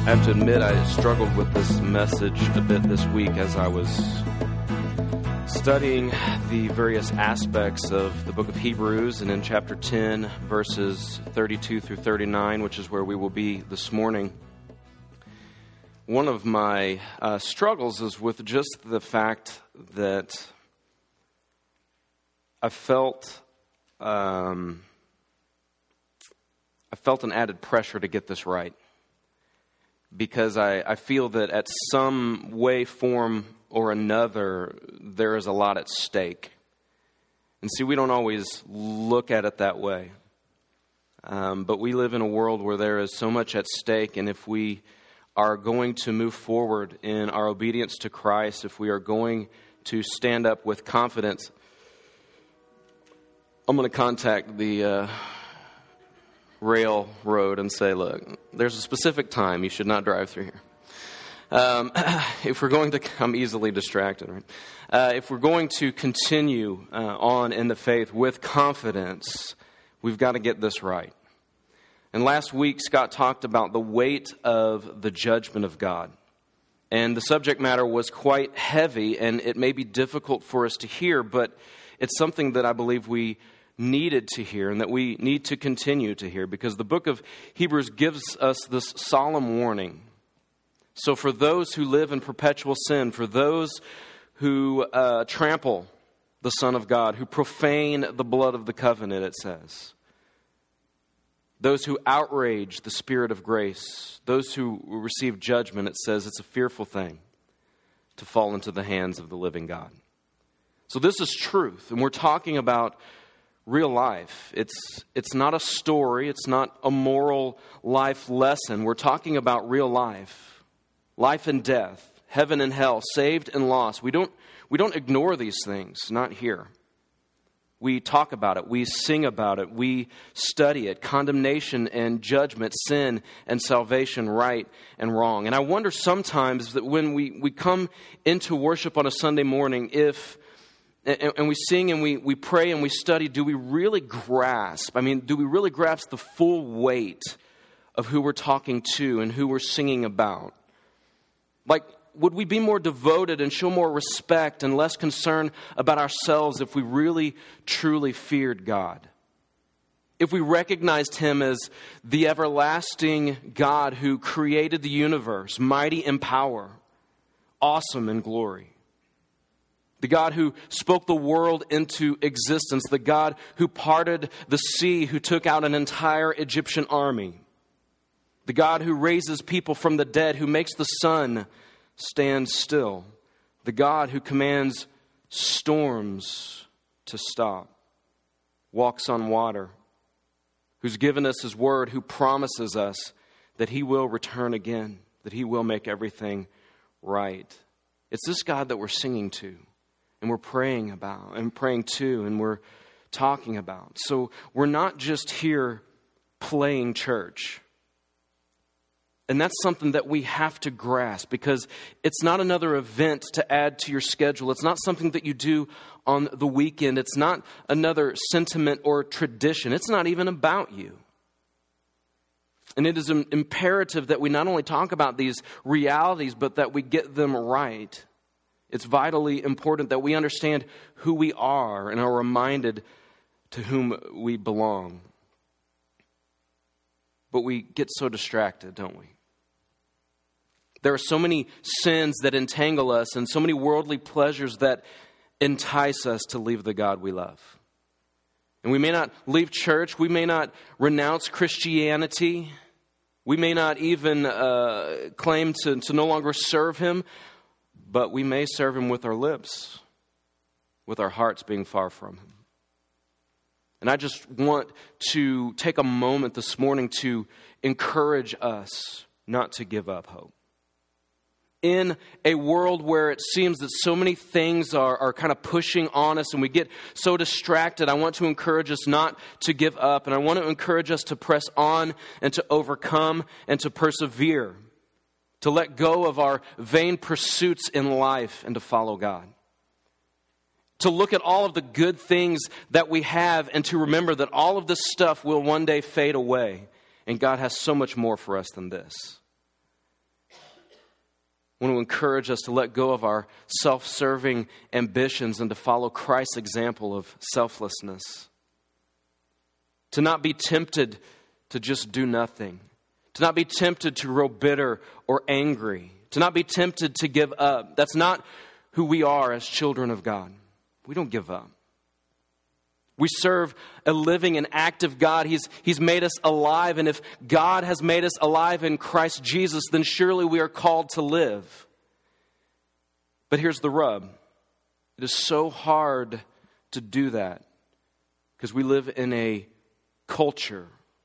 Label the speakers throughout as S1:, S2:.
S1: I have to admit I struggled with this message a bit this week as I was studying the various aspects of the book of Hebrews, and in chapter 10, verses 32 through 39, which is where we will be this morning. One of my struggles is with just the fact that I felt an added pressure to get this right, because I feel that at some way, form, or another, there is a lot at stake. And see, we don't always look at it that way. But we live in a world where there is so much at stake, and if we are going to move forward in our obedience to Christ, if we are going to stand up with confidence, I'm going to contact the railroad and say, look, there's a specific time you should not drive through here. If we're going to, I'm easily distracted, right? If we're going to continue on in the faith with confidence, we've got to get this right. And last week, Scott talked about the weight of the judgment of God. And the subject matter was quite heavy, and it may be difficult for us to hear, but it's something that I believe we needed to hear and that we need to continue to hear, because the book of Hebrews gives us this solemn warning. So for those who live in perpetual sin, for those who trample the Son of God, who profane the blood of the covenant, it says, those who outrage the Spirit of grace, those who receive judgment, it says it's a fearful thing to fall into the hands of the living God. So this is truth, and we're talking about real life. It's not a story. It's not a moral life lesson. We're talking about real life. Life and death, heaven and hell, saved and lost. We don't ignore these things, not here. We talk about it. We sing about it. We study it. Condemnation and judgment, sin and salvation, right and wrong. And I wonder sometimes that when we come into worship on a Sunday morning, and we sing and we pray and we study, do we really grasp the full weight of who we're talking to and who we're singing about? Like, would we be more devoted and show more respect and less concern about ourselves if we really, truly feared God? If we recognized Him as the everlasting God who created the universe, mighty in power, awesome in glory. The God who spoke the world into existence. The God who parted the sea, who took out an entire Egyptian army. The God who raises people from the dead, who makes the sun stand still. The God who commands storms to stop. Walks on water. Who's given us His word, who promises us that He will return again. That He will make everything right. It's this God that we're singing to. And we're praying about, and praying to, and we're talking about. So we're not just here playing church. And that's something that we have to grasp, because it's not another event to add to your schedule. It's not something that you do on the weekend. It's not another sentiment or tradition. It's not even about you. And it is imperative that we not only talk about these realities, but that we get them right. It's vitally important that we understand who we are and are reminded to whom we belong. But we get so distracted, don't we? There are so many sins that entangle us and so many worldly pleasures that entice us to leave the God we love. And we may not leave church. We may not renounce Christianity. We may not even claim to no longer serve Him. But we may serve Him with our lips, with our hearts being far from Him. And I just want to take a moment this morning to encourage us not to give up hope. In a world where it seems that so many things are kind of pushing on us and we get so distracted, I want to encourage us not to give up. And I want to encourage us to press on and to overcome and to persevere. To let go of our vain pursuits in life and to follow God. To look at all of the good things that we have and to remember that all of this stuff will one day fade away. And God has so much more for us than this. I want to encourage us to let go of our self-serving ambitions and to follow Christ's example of selflessness. To not be tempted to just do nothing. To not be tempted to grow bitter or angry. To not be tempted to give up. That's not who we are as children of God. We don't give up. We serve a living and active God. He's made us alive. And if God has made us alive in Christ Jesus, then surely we are called to live. But here's the rub. It is so hard to do that because we live in a culture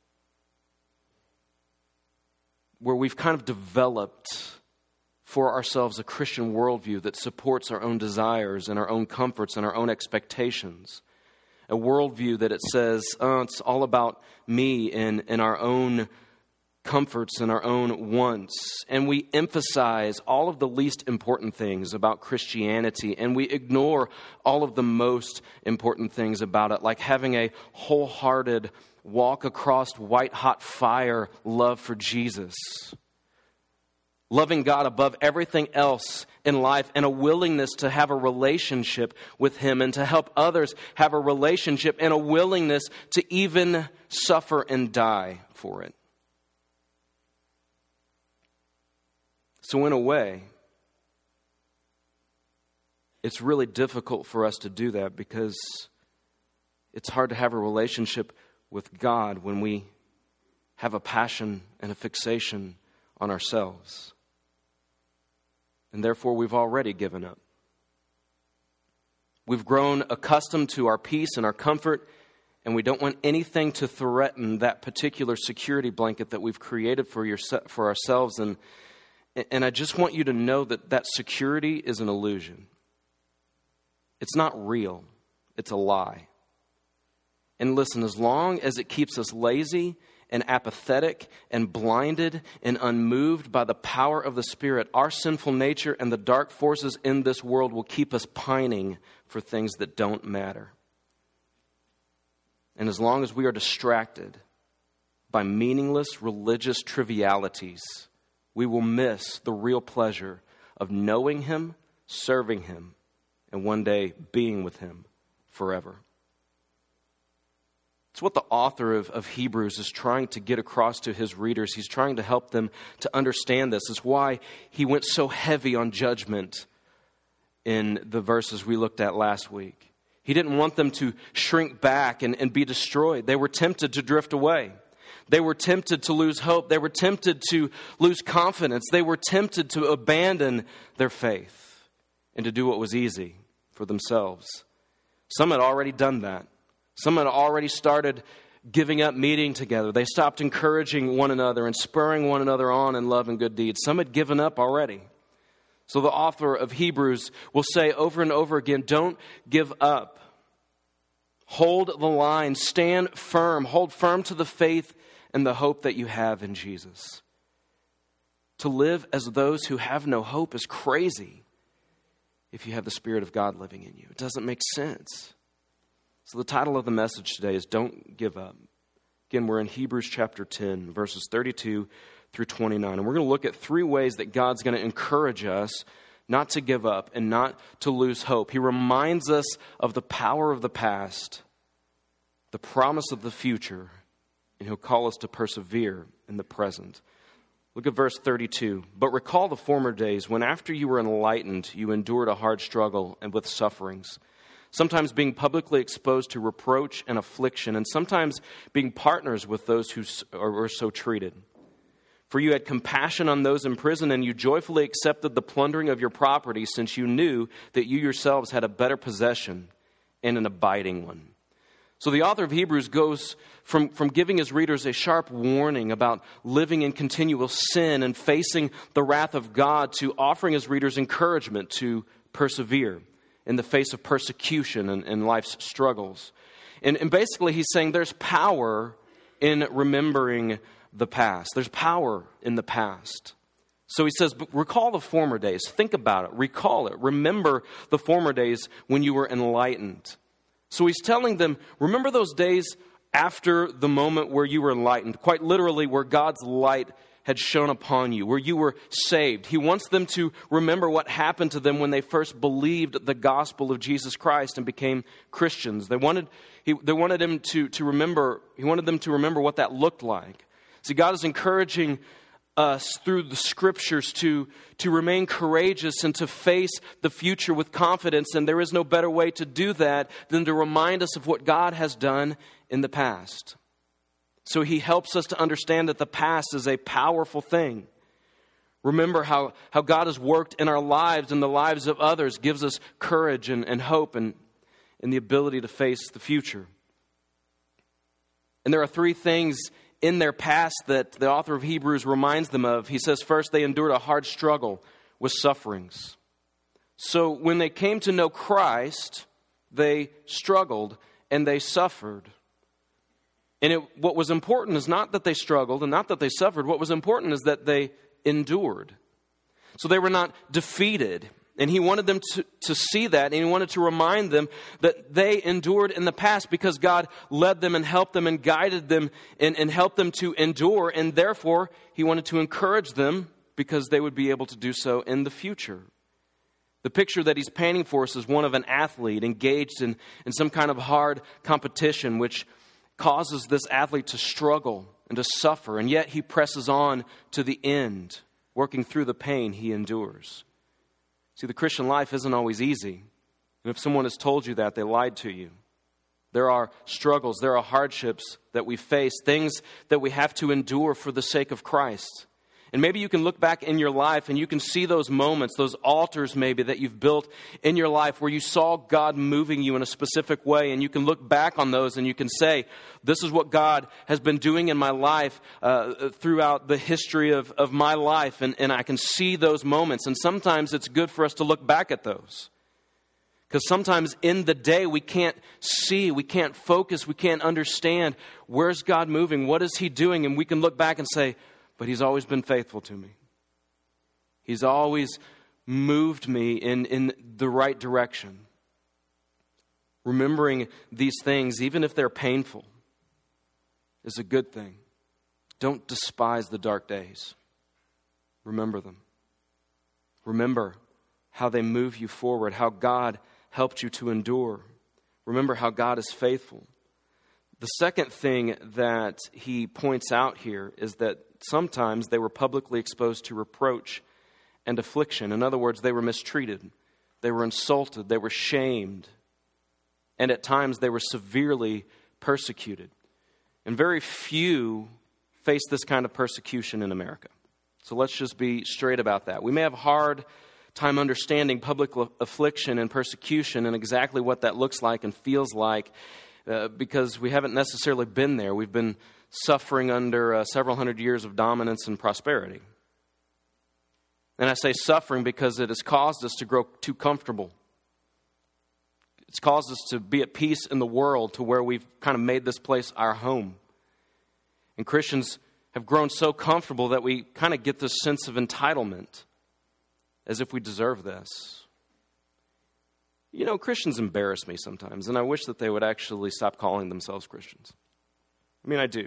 S1: where we've kind of developed for ourselves a Christian worldview that supports our own desires and our own comforts and our own expectations. A worldview that it says, it's all about me and our own comforts and our own wants. And we emphasize all of the least important things about Christianity, and we ignore all of the most important things about it, like having a wholehearted, walk across white-hot fire love for Jesus. Loving God above everything else in life, and a willingness to have a relationship with Him and to help others have a relationship, and a willingness to even suffer and die for it. So in a way, it's really difficult for us to do that because it's hard to have a relationship with God when we have a passion and a fixation on ourselves. And therefore, we've already given up. We've grown accustomed to our peace and our comfort, and we don't want anything to threaten that particular security blanket that we've created for ourselves. And I just want you to know that that security is an illusion. It's not real. It's a lie. And listen, as long as it keeps us lazy and apathetic and blinded and unmoved by the power of the Spirit, our sinful nature and the dark forces in this world will keep us pining for things that don't matter. And as long as we are distracted by meaningless religious trivialities, we will miss the real pleasure of knowing Him, serving Him, and one day being with Him forever. It's what the author of Hebrews is trying to get across to his readers. He's trying to help them to understand this. It's why he went so heavy on judgment in the verses we looked at last week. He didn't want them to shrink back and be destroyed. They were tempted to drift away. They were tempted to lose hope. They were tempted to lose confidence. They were tempted to abandon their faith and to do what was easy for themselves. Some had already done that. Some had already started giving up meeting together. They stopped encouraging one another and spurring one another on in love and good deeds. Some had given up already. So the author of Hebrews will say over and over again, don't give up. Hold the line. Stand firm. Hold firm to the faith and the hope that you have in Jesus. To live as those who have no hope is crazy if you have the Spirit of God living in you. It doesn't make sense. So the title of the message today is Don't Give Up. Again, we're in Hebrews chapter 10, verses 32 through 29. And we're going to look at three ways that God's going to encourage us not to give up and not to lose hope. He reminds us of the power of the past, the promise of the future, and He'll call us to persevere in the present. Look at verse 32. But recall the former days when after you were enlightened, you endured a hard struggle and with sufferings, sometimes being publicly exposed to reproach and affliction, and sometimes being partners with those who were so treated. For you had compassion on those in prison, and you joyfully accepted the plundering of your property, since you knew that you yourselves had a better possession and an abiding one. So the author of Hebrews goes from giving his readers a sharp warning about living in continual sin and facing the wrath of God to offering his readers encouragement to persevere in the face of persecution and life's struggles. And basically he's saying there's power in remembering the past. There's power in the past. So he says, recall the former days. Think about it. Recall it. Remember the former days when you were enlightened. So he's telling them, remember those days after the moment where you were enlightened. Quite literally, where God's light had shone upon you, where you were saved. He wants them to remember what happened to them when they first believed the gospel of Jesus Christ and became Christians. He wanted them to remember what that looked like. See, God is encouraging us through the scriptures to remain courageous and to face the future with confidence. And there is no better way to do that than to remind us of what God has done in the past. So he helps us to understand that the past is a powerful thing. Remember how God has worked in our lives and the lives of others, gives us courage and hope and the ability to face the future. And there are three things in their past that the author of Hebrews reminds them of. He says, first, they endured a hard struggle with sufferings. So when they came to know Christ, they struggled and they suffered. And what was important is not that they struggled and not that they suffered. What was important is that they endured. So they were not defeated. And he wanted them to see that, and he wanted to remind them that they endured in the past because God led them and helped them and guided them and helped them to endure. And therefore, he wanted to encourage them because they would be able to do so in the future. The picture that he's painting for us is one of an athlete engaged in some kind of hard competition, which causes this athlete to struggle and to suffer. And yet he presses on to the end, working through the pain he endures. See, the Christian life isn't always easy. And if someone has told you that, they lied to you. There are struggles, there are hardships that we face, things that we have to endure for the sake of Christ. And maybe you can look back in your life and you can see those moments, those altars maybe that you've built in your life where you saw God moving you in a specific way. And you can look back on those and you can say, this is what God has been doing in my life throughout the history of my life. And I can see those moments. And sometimes it's good for us to look back at those. Because sometimes in the day we can't see, we can't focus, we can't understand where's God moving, what is he doing? And we can look back and say, but he's always been faithful to me. He's always moved me in the right direction. Remembering these things, even if they're painful, is a good thing. Don't despise the dark days. Remember them. Remember how they move you forward, how God helped you to endure. Remember how God is faithful. The second thing that he points out here is that sometimes they were publicly exposed to reproach and affliction. In other words, they were mistreated. They were insulted. They were shamed. And at times they were severely persecuted. And very few face this kind of persecution in America. So let's just be straight about that. We may have a hard time understanding public affliction and persecution and exactly what that looks like and feels like because we haven't necessarily been there. We've been suffering under several hundred years of dominance and prosperity. And I say suffering because it has caused us to grow too comfortable. It's caused us to be at peace in the world to where we've kind of made this place our home. And Christians have grown so comfortable that we kind of get this sense of entitlement as if we deserve this. You know, Christians embarrass me sometimes, and I wish that they would actually stop calling themselves Christians. I mean, I do.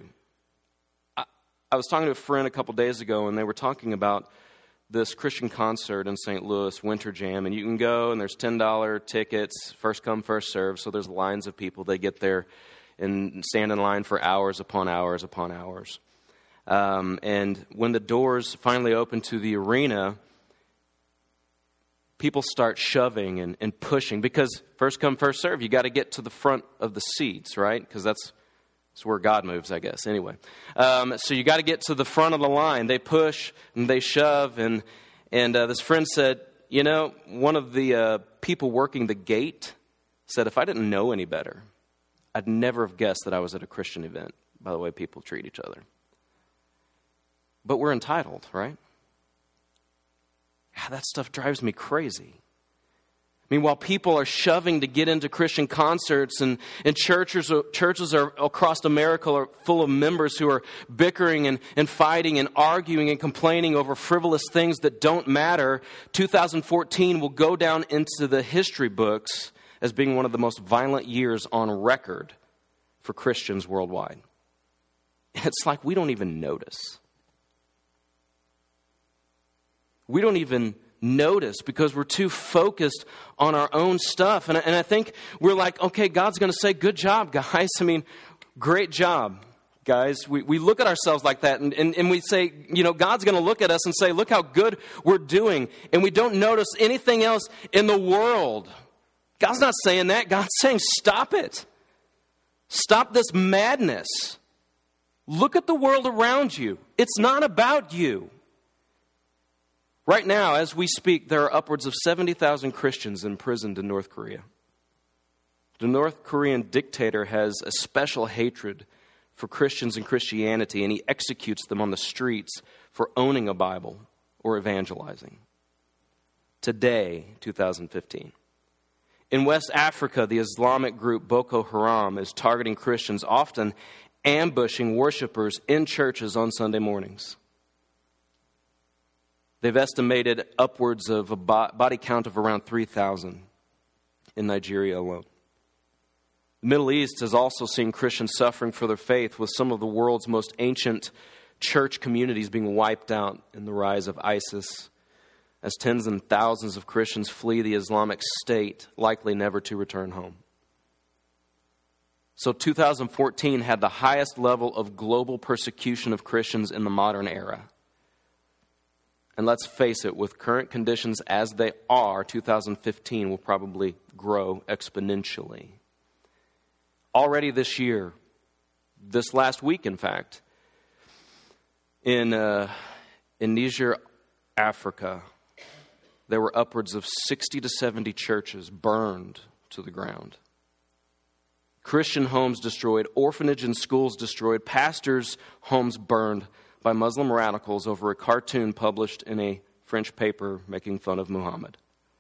S1: I was talking to a friend a couple days ago, and they were talking about this Christian concert in St. Louis, Winter Jam, and you can go, and there's $10 tickets, first come, first serve, so there's lines of people. They get there and stand in line for hours upon hours upon hours. And when the doors finally open to the arena, people start shoving and pushing because first come, first serve. You got to get to the front of the seats, right? Because that's where God moves, I guess. Anyway, so you got to get to the front of the line. They push and they shove. And this friend said, you know, one of the people working the gate said, if I didn't know any better, I'd never have guessed that I was at a Christian event by the way people treat each other. But we're entitled, right? Yeah, that stuff drives me crazy. I mean, while people are shoving to get into Christian concerts and churches are across America are full of members who are bickering and fighting and arguing and complaining over frivolous things that don't matter, 2014 will go down into the history books as being one of the most violent years on record for Christians worldwide. It's like we don't even notice. We don't even notice because we're too focused on our own stuff. And I think we're like, okay, God's going to say, good job, guys. I mean, great job, guys. We look at ourselves like that and we say, God's going to look at us and say, look how good we're doing. And we don't notice anything else in the world. God's not saying that. God's saying, stop it. Stop this madness. Look at the world around you. It's not about you. Right now, as we speak, there are upwards of 70,000 Christians imprisoned in North Korea. The North Korean dictator has a special hatred for Christians and Christianity, and he executes them on the streets for owning a Bible or evangelizing. Today, 2015. In West Africa, the Islamic group Boko Haram is targeting Christians, often ambushing worshipers in churches on Sunday mornings. They've estimated upwards of a body count of around 3,000 in Nigeria alone. The Middle East has also seen Christians suffering for their faith, with some of the world's most ancient church communities being wiped out in the rise of ISIS, as tens and thousands of Christians flee the Islamic State, likely never to return home. So 2014 had the highest level of global persecution of Christians in the modern era. And let's face it, with current conditions as they are, 2015 will probably grow exponentially. Already this year, this last week in fact, in Niger, Africa, there were upwards of 60 to 70 churches burned to the ground. Christian homes destroyed, orphanage and schools destroyed, pastors' homes burned by Muslim radicals over a cartoon published in a French paper making fun of Muhammad.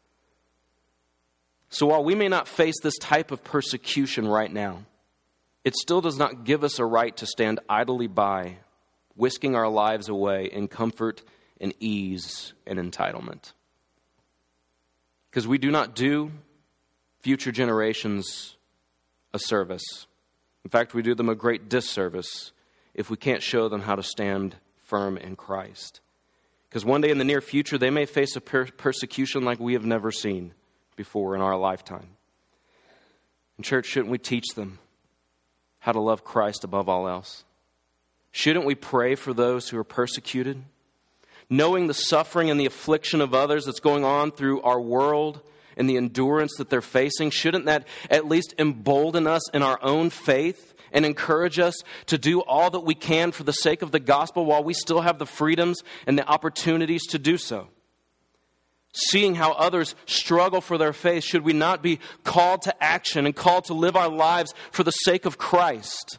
S1: So while we may not face this type of persecution right now, it still does not give us a right to stand idly by, whisking our lives away in comfort and ease and entitlement. Because we do not do future generations a service. In fact, we do them a great disservice if we can't show them how to stand firm in Christ. Because one day in the near future, they may face a persecution like we have never seen before in our lifetime. In church, shouldn't we teach them how to love Christ above all else? Shouldn't we pray for those who are persecuted? Knowing the suffering and the affliction of others that's going on through our world and the endurance that they're facing, shouldn't that at least embolden us in our own faith and encourage us to do all that we can for the sake of the gospel while we still have the freedoms and the opportunities to do so? Seeing how others struggle for their faith, should we not be called to action and called to live our lives for the sake of Christ?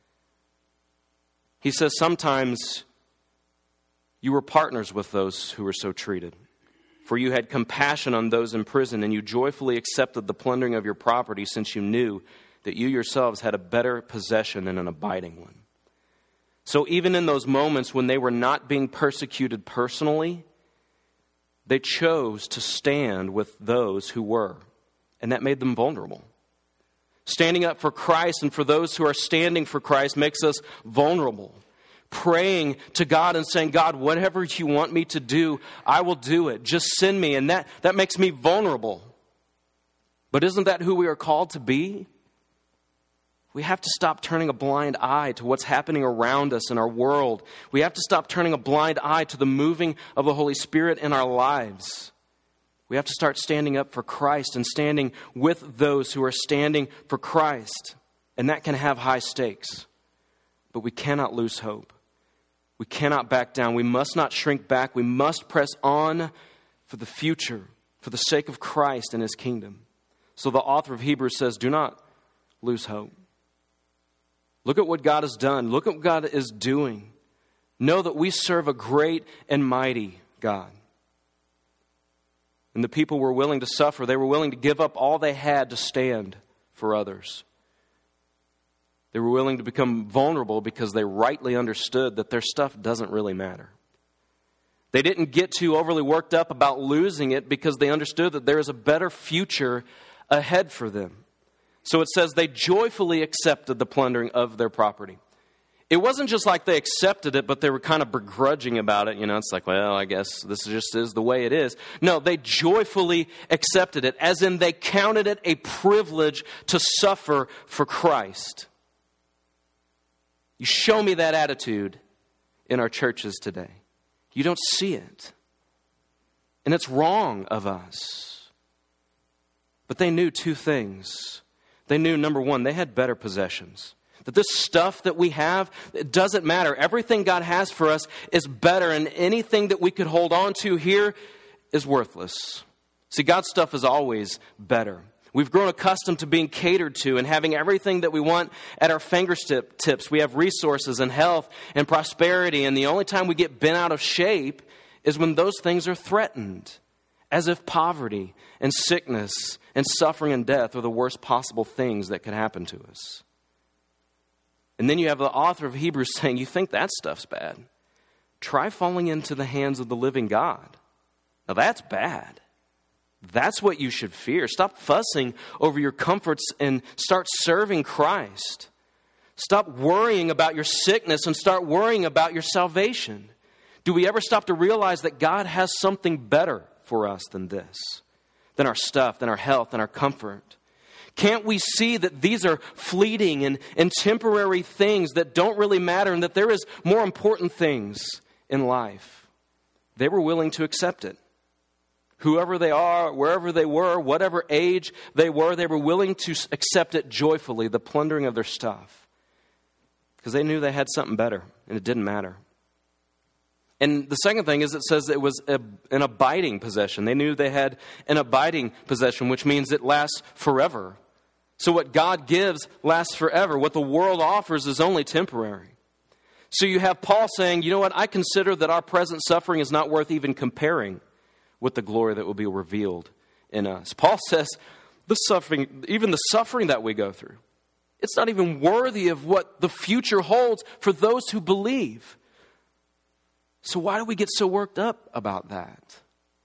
S1: He says sometimes you were partners with those who were so treated. For you had compassion on those in prison, and you joyfully accepted the plundering of your property, since you knew that you yourselves had a better possession and an abiding one. So even in those moments when they were not being persecuted personally, they chose to stand with those who were, and that made them vulnerable. Standing up for Christ and for those who are standing for Christ makes us vulnerable. Praying to God and saying, God, whatever you want me to do, I will do it. Just send me. And that makes me vulnerable. But isn't that who we are called to be? We have to stop turning a blind eye to what's happening around us in our world. We have to stop turning a blind eye to the moving of the Holy Spirit in our lives. We have to start standing up for Christ and standing with those who are standing for Christ. And that can have high stakes. But we cannot lose hope. We cannot back down. We must not shrink back. We must press on for the future, for the sake of Christ and His kingdom. So the author of Hebrews says, do not lose hope. Look at what God has done. Look at what God is doing. Know that we serve a great and mighty God. And the people were willing to suffer. They were willing to give up all they had to stand for others. They were willing to become vulnerable because they rightly understood that their stuff doesn't really matter. They didn't get too overly worked up about losing it because they understood that there is a better future ahead for them. So it says they joyfully accepted the plundering of their property. It wasn't just like they accepted it, but they were kind of begrudging about it. It's like, well, I guess this just is the way it is. No, they joyfully accepted it, as in they counted it a privilege to suffer for Christ. You show me that attitude in our churches today. You don't see it. And it's wrong of us. But they knew two things. They knew, number one, they had better possessions. That this stuff that we have, it doesn't matter. Everything God has for us is better, and anything that we could hold on to here is worthless. See, God's stuff is always better. We've grown accustomed to being catered to and having everything that we want at our fingertips. We have resources and health and prosperity, and the only time we get bent out of shape is when those things are threatened, as if poverty and sickness and suffering and death are the worst possible things that could happen to us. And then you have the author of Hebrews saying, you think that stuff's bad? Try falling into the hands of the living God. Now that's bad. That's what you should fear. Stop fussing over your comforts and start serving Christ. Stop worrying about your sickness and start worrying about your salvation. Do we ever stop to realize that God has something better for us than this? Than our stuff, than our health, than our comfort? Can't we see that these are fleeting and temporary things that don't really matter, and that there is more important things in life? They were willing to accept it. Whoever they are, wherever they were, whatever age they were willing to accept it joyfully, the plundering of their stuff. Because they knew they had something better, and it didn't matter. And the second thing is, it says it was an abiding possession. They knew they had an abiding possession, which means it lasts forever. So what God gives lasts forever. What the world offers is only temporary. So you have Paul saying, you know what, I consider that our present suffering is not worth even comparing with the glory that will be revealed in us. Paul says, the suffering, even the suffering that we go through, it's not even worthy of what the future holds for those who believe. So why do we get so worked up about that?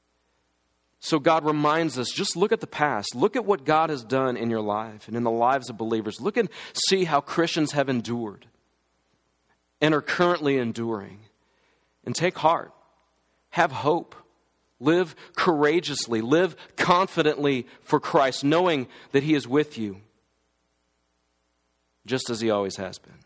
S1: So God reminds us, just look at the past. Look at what God has done in your life and in the lives of believers. Look and see how Christians have endured and are currently enduring. And take heart. Have hope. Live courageously. Live confidently for Christ, knowing that He is with you, just as He always has been.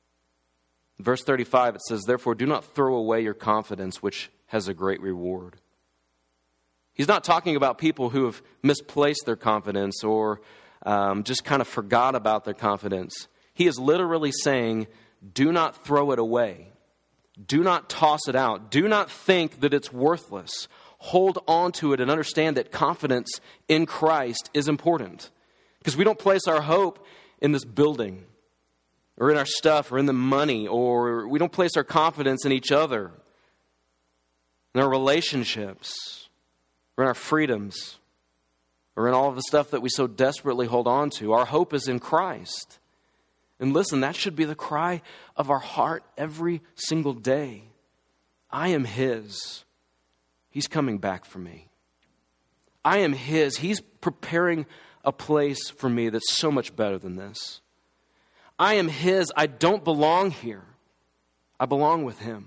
S1: Verse 35, it says, therefore, do not throw away your confidence, which has a great reward. He's not talking about people who have misplaced their confidence or just kind of forgot about their confidence. He is literally saying, do not throw it away. Do not toss it out. Do not think that it's worthless. Hold on to it and understand that confidence in Christ is important. Because we don't place our hope in this building or in our stuff or in the money, or we don't place our confidence in each other, in our relationships, or in our freedoms, or in all of the stuff that we so desperately hold on to. Our hope is in Christ. And listen, that should be the cry of our heart every single day. I am His. He's coming back for me. I am His. He's preparing a place for me that's so much better than this. I am His. I don't belong here. I belong with Him.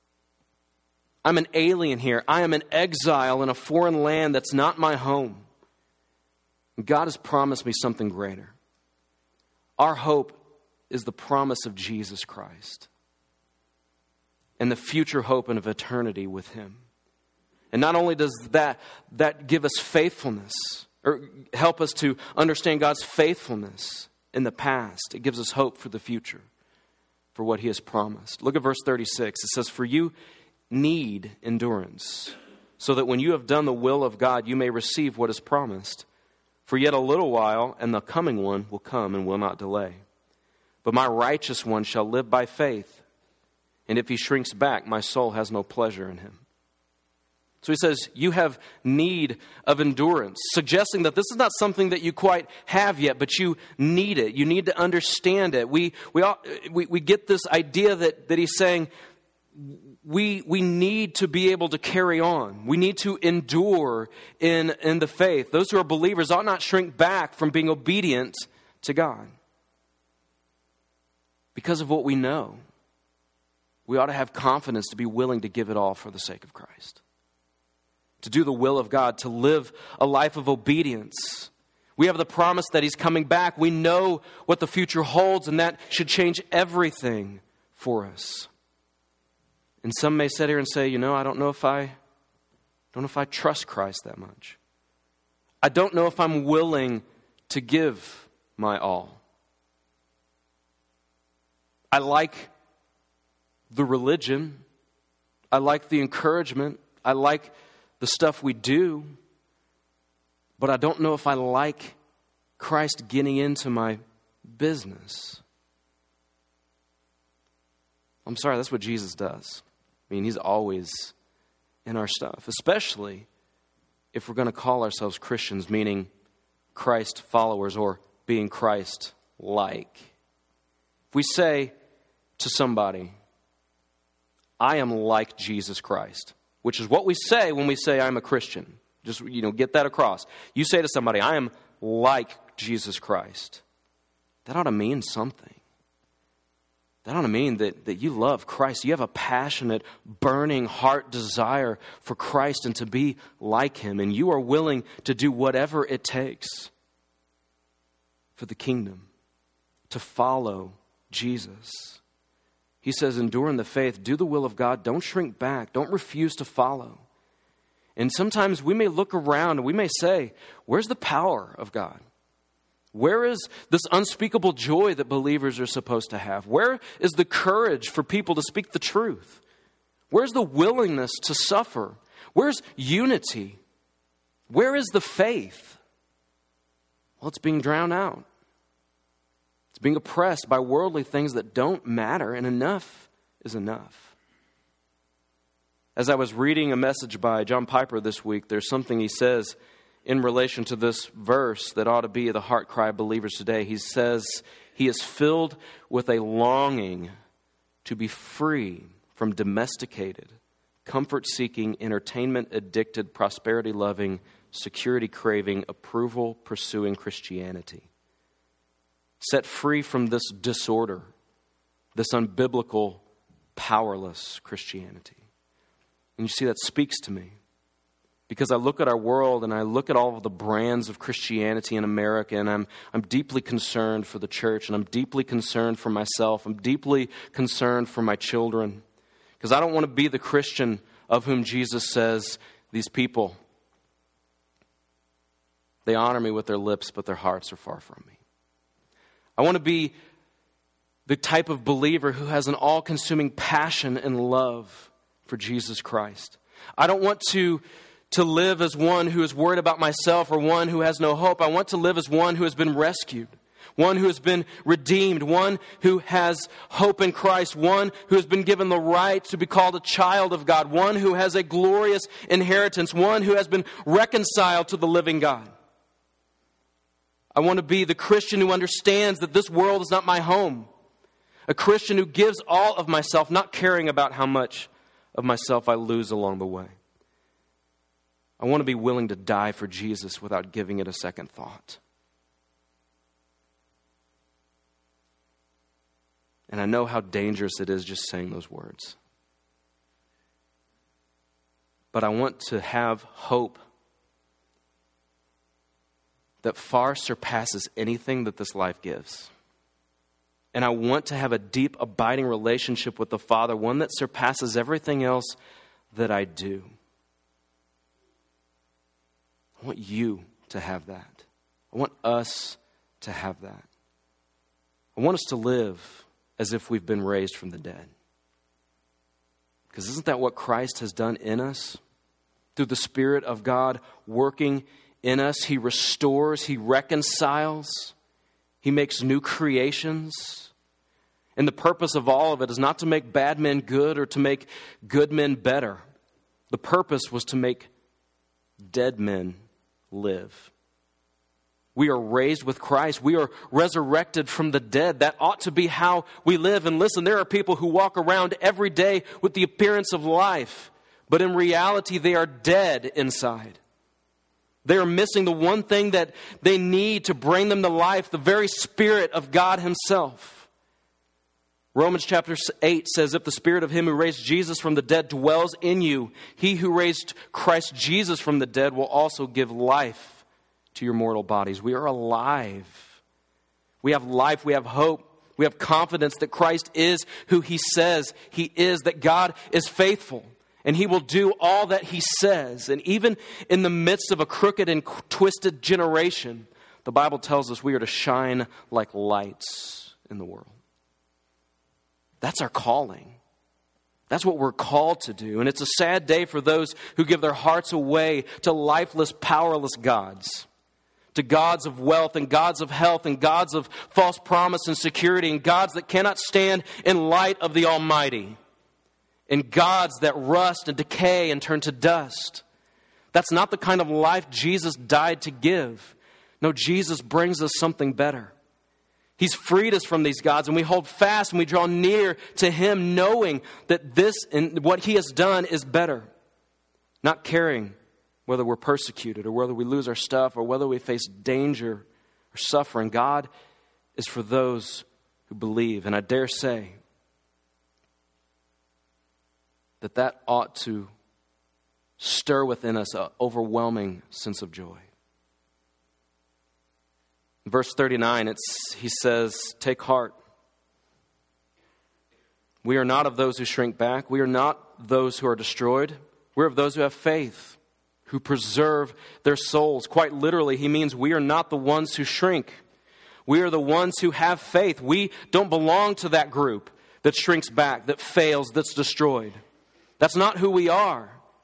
S1: I'm an alien here. I am an exile in a foreign land that's not my home. And God has promised me something greater. Our hope is the promise of Jesus Christ and the future hope and of eternity with Him. And not only does that give us faithfulness or help us to understand God's faithfulness in the past, it gives us hope for the future, for what He has promised. Look at verse 36. It says, for you need endurance, so that when you have done the will of God, you may receive what is promised. For yet a little while, and the coming one will come and will not delay. But my righteous one shall live by faith, and if he shrinks back, my soul has no pleasure in him. So he says, you have need of endurance, suggesting that this is not something that you quite have yet, but you need it. You need to understand it. We get this idea that he's saying, we need to be able to carry on. We need to endure in the faith. Those who are believers ought not shrink back from being obedient to God because of what we know. we ought to have confidence to be willing to give it all for the sake of Christ. To do the will of God, to live a life of obedience. We have the promise that He's coming back. We know what the future holds, and that should change everything for us. And some may sit here and say, I don't know if I trust Christ that much. I don't know if I'm willing to give my all. I like the religion. I like the encouragement. I like the stuff we do. But I don't know if I like Christ getting into my business. I'm sorry, that's what Jesus does. He's always in our stuff, especially if we're going to call ourselves Christians, meaning Christ followers or being Christ-like. If we say to somebody, I am like Jesus Christ, which is what we say when we say I'm a Christian. Just, get that across. You say to somebody, I am like Jesus Christ. That ought to mean something. That ought to mean that you love Christ. You have a passionate, burning heart desire for Christ and to be like Him. And you are willing to do whatever it takes for the kingdom, to follow Jesus. He says, endure in the faith, do the will of God, don't shrink back, don't refuse to follow. And sometimes we may look around and we may say, where's the power of God? Where is this unspeakable joy that believers are supposed to have? Where is the courage for people to speak the truth? Where's the willingness to suffer? Where's unity? Where is the faith? Well, it's being drowned out. It's being oppressed by worldly things that don't matter, and enough is enough. As I was reading a message by John Piper this week, there's something he says in relation to this verse that ought to be the heart cry of believers today. He says he is filled with a longing to be free from domesticated, comfort-seeking, entertainment-addicted, prosperity-loving, security-craving, approval-pursuing Christianity. Set free from this disorder, this unbiblical, powerless Christianity. And you see, that speaks to me. Because I look at our world and I look at all of the brands of Christianity in America, and I'm deeply concerned for the church, and I'm deeply concerned for myself. I'm deeply concerned for my children. Because I don't want to be the Christian of whom Jesus says, these people, they honor me with their lips, but their hearts are far from me. I want to be the type of believer who has an all-consuming passion and love for Jesus Christ. I don't want to live as one who is worried about myself or one who has no hope. I want to live as one who has been rescued, one who has been redeemed, one who has hope in Christ, one who has been given the right to be called a child of God, one who has a glorious inheritance, one who has been reconciled to the living God. I want to be the Christian who understands that this world is not my home, a Christian who gives all of myself, not caring about how much of myself I lose along the way. I want to be willing to die for Jesus without giving it a second thought. And I know how dangerous it is just saying those words. But I want to have hope that far surpasses anything that this life gives. And I want to have a deep, abiding relationship with the Father, one that surpasses everything else that I do. I want you to have that. I want us to have that. I want us to live as if we've been raised from the dead. Because isn't that what Christ has done in us? Through the Spirit of God working in us, He restores, He reconciles, He makes new creations. And the purpose of all of it is not to make bad men good or to make good men better. The purpose was to make dead men live. We are raised with Christ. We are resurrected from the dead. That ought to be how we live. And listen, there are people who walk around every day with the appearance of life, but in reality, they are dead inside. They are missing the one thing that they need to bring them to life, the very Spirit of God Himself. Romans chapter 8 says, if the Spirit of him who raised Jesus from the dead dwells in you, he who raised Christ Jesus from the dead will also give life to your mortal bodies. We are alive. We have life. We have hope. We have confidence that Christ is who he says he is, that God is faithful, and he will do all that he says. And even in the midst of a crooked and twisted generation, the Bible tells us we are to shine like lights in the world. That's our calling. That's what we're called to do. And it's a sad day for those who give their hearts away to lifeless, powerless gods. To gods of wealth and gods of health and gods of false promise and security and gods that cannot stand in light of the Almighty. And gods that rust and decay and turn to dust. That's not the kind of life Jesus died to give. No, Jesus brings us something better. He's freed us from these gods, and we hold fast and we draw near to him, knowing that this and what he has done is better. Not caring whether we're persecuted or whether we lose our stuff or whether we face danger or suffering. God is for those who believe. And I dare say that ought to stir within us an overwhelming sense of joy. In verse 39, he says, take heart. We are not of those who shrink back. We are not those who are destroyed. We're of those who have faith, who preserve their souls. Quite literally, he means we are not the ones who shrink. We are the ones who have faith. We don't belong to that group that shrinks back, that fails, that's destroyed. That's not who we are.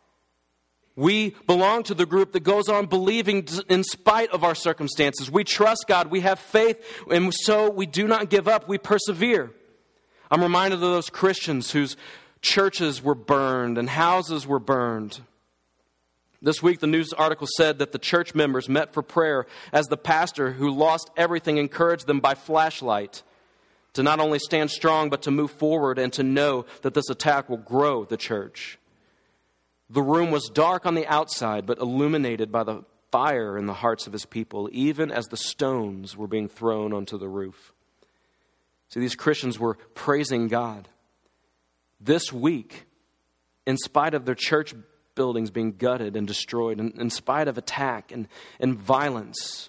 S1: We belong to the group that goes on believing in spite of our circumstances. We trust God. We have faith. And so we do not give up. We persevere. I'm reminded of those Christians whose churches were burned and houses were burned. This week, the news article said that the church members met for prayer as the pastor who lost everything encouraged them by flashlight to not only stand strong, but to move forward and to know that this attack will grow the church. The room was dark on the outside, but illuminated by the fire in the hearts of his people, even as the stones were being thrown onto the roof. See, these Christians were praising God. This week, in spite of their church buildings being gutted and destroyed, in spite of attack and violence,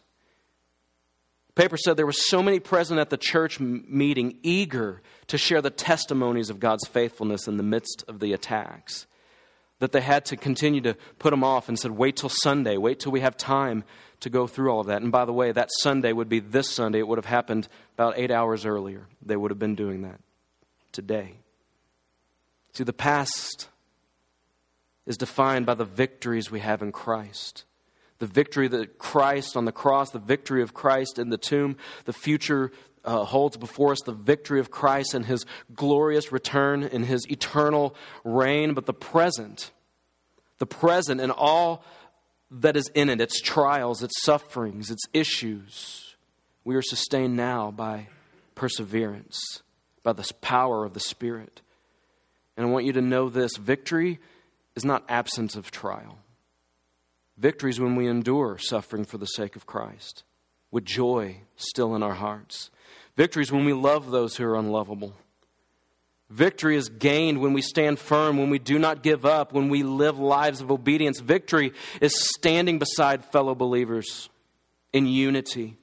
S1: the paper said there were so many present at the church meeting eager to share the testimonies of God's faithfulness in the midst of the attacks, that they had to continue to put them off and said, wait till Sunday, wait till we have time to go through all of that. And by the way, that Sunday would be this Sunday. It would have happened about 8 hours earlier. They would have been doing that today. See, the past is defined by the victories we have in Christ. The victory that Christ on the cross, the victory of Christ in the tomb, the future holds before us the victory of Christ and his glorious return in his eternal reign. But the present and all that is in it, its trials, its sufferings, its issues, we are sustained now by perseverance, by the power of the Spirit. And I want you to know this: victory is not absence of trial. Victory is when we endure suffering for the sake of Christ, with joy still in our hearts. Victory is when we love those who are unlovable. Victory is gained when we stand firm, when we do not give up, when we live lives of obedience. Victory is standing beside fellow believers in unity.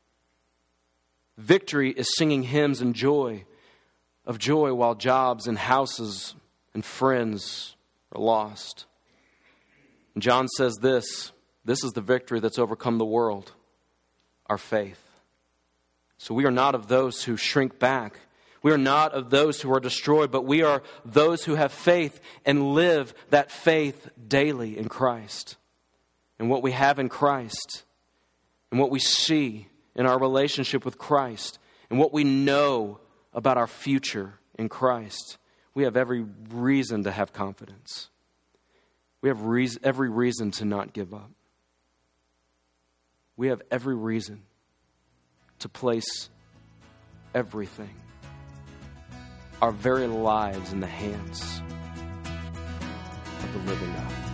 S1: Victory is singing hymns of joy while jobs and houses and friends are lost. And John says this is the victory that's overcome the world, our faith. So we are not of those who shrink back. We are not of those who are destroyed, but we are those who have faith and live that faith daily in Christ. And what we have in Christ, and what we see in our relationship with Christ, and what we know about our future in Christ, we have every reason to have confidence. We have every reason to not give up. We have every reason to place everything, our very lives, in the hands of the living God.